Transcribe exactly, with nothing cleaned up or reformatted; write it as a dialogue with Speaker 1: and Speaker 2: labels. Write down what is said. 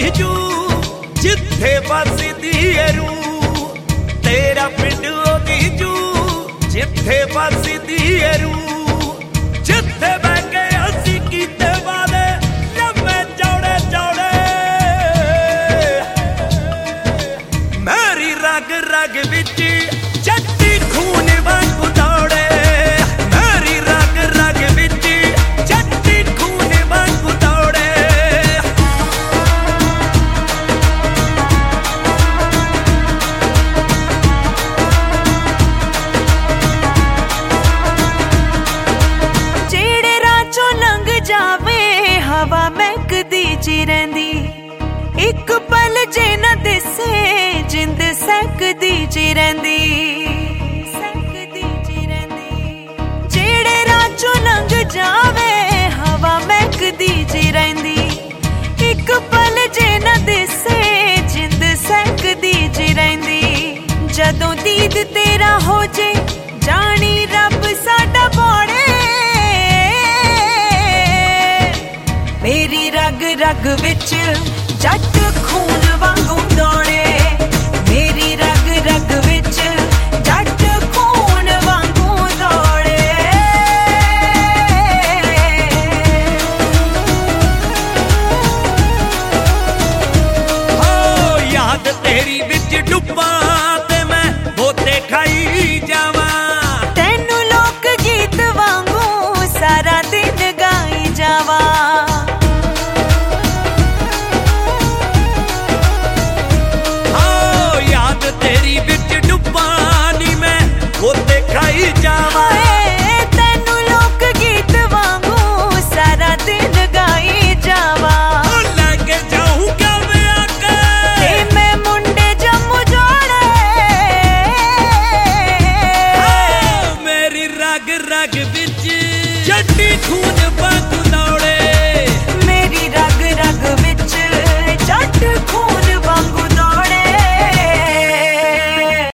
Speaker 1: जू जिथे बसदी है रूह, तेरा पिंड ओदी जू जिथे बसदी है रूह, जिथे बह के असी कीते वादे लम्मे चौड़े चौड़े, मेरी रग रग विच जट्टी खून वांगू दौड़े, मेरी रग रग विच जट्टी खून वांगू दौड़े।
Speaker 2: जेड़े राचों लंघ जावे हवा महकदी जी रहिंदी, एक पल जे न दिसे जिंद सहकदी जी रहिंदी, सहकदी जी रहिंदी। जेड़े राचों लंघ जावे हवा महकदी जी रहिंदी, एक पल जे न दिसे जिंद सहकदी जी रहिंदी। जदों दीद तेरा हो जे जानी रब साडा बौड़े, मेरी रग रग विच जट खून वांगू दौड़े, मेरी रग रग विच जट खून वांगू दौड़े।
Speaker 1: ओ याद तेरी विच डुब्बा ते मैं बोते खाई जावा,
Speaker 2: तैनू लोक गीत वांगू सारा दिन गाई जावा।
Speaker 1: तेरी बिच डुब्बा नी मैं बोते खाई जावा,
Speaker 2: तैनू लोक गीत वांगू सारा दिन गाई जावा।
Speaker 1: लेके जाऊं क्या मैं आके
Speaker 2: ते मैं मुंडे जम्मू जोड़े,
Speaker 1: मेरी रग रग बिच जट्टी खून